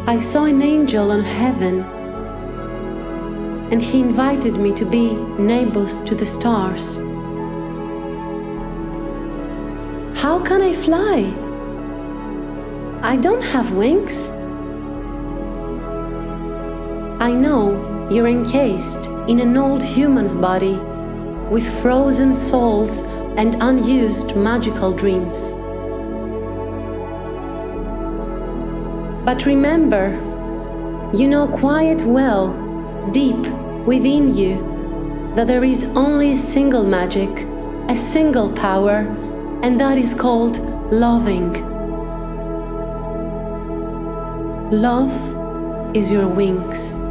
I saw an angel on heaven, and he invited me to be neighbors to the stars. How can I fly? I don't have wings. I know you're encased in an old human's body with frozen souls and unused magical dreams. But remember, you know quite well, deep within you, that there is only a single magic, a single power, and that is called loving. Love is your wings.